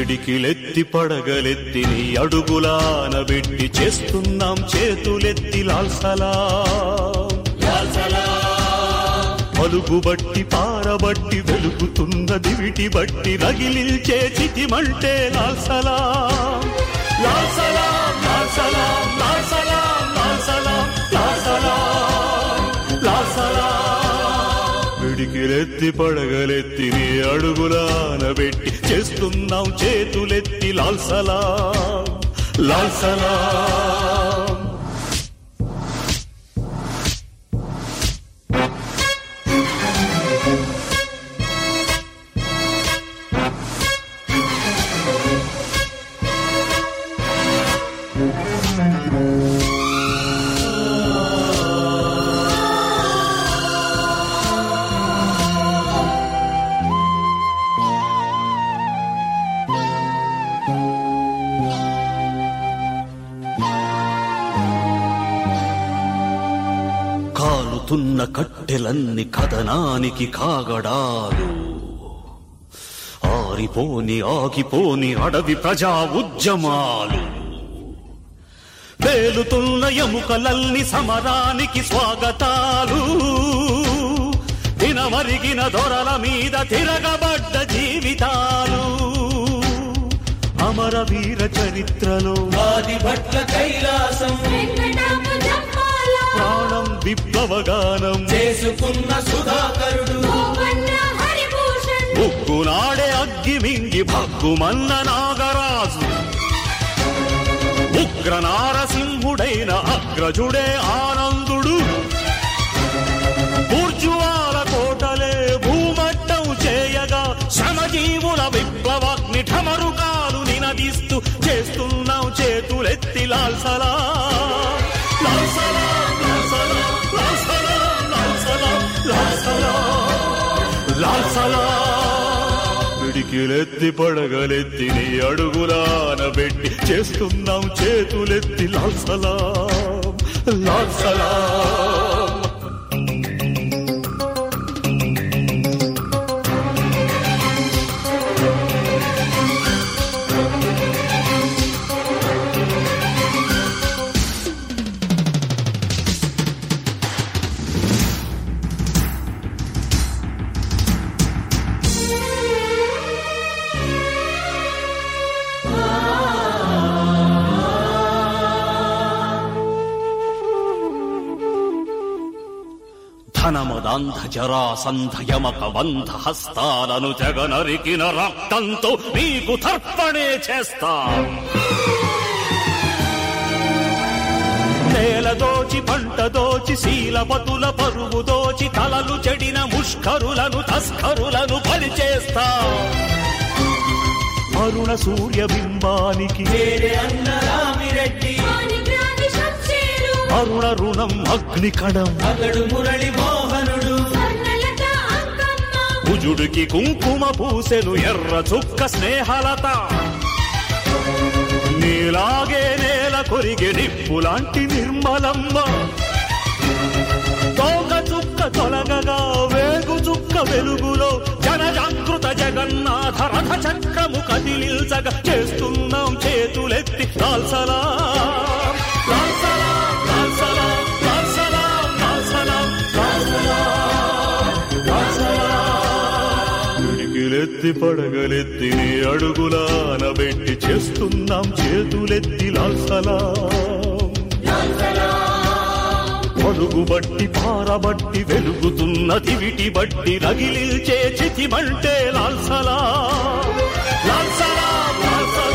పిడికిలెత్తి పడగలెత్తి నీ అడుగులాన పెట్టి చేస్తున్నాం చేతులెత్తి లాల్ సలాం లాల్ సలాం. పలుగుబట్టి పారబట్టి వెలుగుతున్న దివిటి బట్టి రగిలిల్చే చితిమంటే లాల్ సలాం లాల్ సలాం లాల్ సలాం లాల్ సలాం లాల్ సలాం లాల్ సలాం లాల్ సలాం. పిడికిలెత్తి పడగలెత్తి నీ అడుగులాన పెట్టి చేస్తున్నాం చేతులెత్తి లాల్ సలాం లాల్ సలాం. కాలుతున్న కట్టెలన్ని కథనానికి కాగడాలు, ఆరిపోని ఆగిపోని అడవి ప్రజా ఉద్యమాలు, పేలుతున్న ఎముకలల్ని సమరానికి స్వాగతాలు, దినమరిగిన దొరల మీద తిరగబడ్డ జీవితాలు, అమరవీర చరిత్రలో ఆదిభట్ల కైలాసం ప్రాణం విప్లవగానం చేసుకున్న సుధాకరుడు ఉగ్గునాడే అగ్గి మింగి భగ్గుమన్న నాగరాజు, ఉగ్ర నారసింహుడైన అగ్రజుడే ఆనందుడు, బూర్జువాల కోటలే భూమట్టం చేయగా శ్రమజీవుల విప్లవాగ్ని ఠమరుకాలు నినదిస్తూ చేస్తున్నాం చేతులెత్తి లాల్ సలాం లాల్ సలాం లాల్ సలాం లాల్ సలాం లాల్ సలాం లాల్ సలాం లాల్ సలాం. పిడికిలెత్తి పడగలెత్తి నీ అడుగులాన పెట్టి చేస్తున్నాం చేతులెత్తి లాల్ సలాం లాల్ సలాం. ధనమదంధ జరాసంధ యమక వంధ హస్తాలను జగనరికిన రక్తంతో నీకు తర్పణే చేస్తాం. నేల దోచి పంట దోచి శీలవతుల పరువు దోచి తలలు చెడిన ముష్కరులను తస్కరులను పరిచేస్తాం. అరుణ సూర్యబింబానికి రామిరెడ్డి అరుణ రుణం అగ్నికణం అతడు మురళి మోహనుడు కుజుడికి కుంకుమ పూసెను ఎర్ర చుక్క స్నేహలత, నీలాగే నేల కొరిగే నిప్పులాంటి నిర్మలమ్మ, తోక చుక్క తొలగగా వేగు చుక్క వెలుగులో జనజాగృత జగన్నాథ రథ చక్రము కదిలిల్చగా చేస్తున్నాం చేతులెత్తి లాల్ సలాం లాల్ సలాం లాల్ సలాం లాల్ సలాం లాల్ సలాం లాల్ సలాం లాల్ సలాం. పిడికిలెత్తి పడగలెత్తి నీ అడుగులాన పెట్టి చేస్తున్నాం చేతులెత్తి లాల్ సలాం లాల్ సలాం. పలుగుబట్టి పారబట్టి వెలుగుతున్న దివిటి బట్టి రగిలిల్చే చితిమంటే లాల్ సలాం లాల్ సలాం లాల్ సలాం.